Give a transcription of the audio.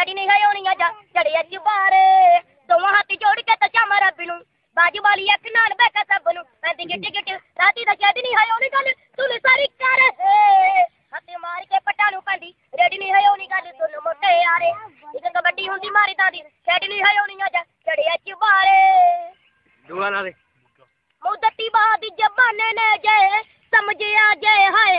daddy ਨਹੀਂ ਹੈ ਹੋਣੀਆਂ ਜਾ ਚੜਿਆ ਚੁਬਾਰੇ ਦੋਵਾਂ ਹੱਥ ਜੋੜ ਕੇ ਤਾਂ ਚਾਮਾ ਰੱਬ ਨੂੰ ਬਾਜੂ ਵਾਲੀ ਅੱਖ ਨਾਲ ਬੈਠਾ ਸਭ ਨੂੰ ਪੈਂਦੀ ਗਿੱਟ ਗਿੱਟ ਰਾਤੀ ਦਾ ਸ਼ਾਇਦ ਨਹੀਂ ਹੈ ਉਹਨੀ ਗੱਲ ਤੂੰ ਸਾਰੀ ਕਰ ਹੱਥ ਮਾਰ ਕੇ ਪੱਟਾਂ ਨੂੰ ਪੈਂਦੀ ਰੈਡੀ ਨਹੀਂ ਹੈ ਉਹਨੀ ਗੱਲ ਸੁਣ ਮੋਟੇ ਯਾਰੇ ਇੱਕ ਕਬੱਡੀ ਹੁੰਦੀ ਮਾਰੀ ਤਾਂ ਦੀ ਖੇਡ ਨਹੀਂ ਹੈ ਹੋਣੀਆਂ ਜਾ ਚੜਿਆ ਚੁਬਾਰੇ ਦੂਆ ਲਾ ਦੇ ਮੁੱਦਤੀ ਬਾਦ ਜ਼ਬਾਨੇ ਨੇ ਜੇ ਸਮਝਿਆ ਜੇ ਹਾਏ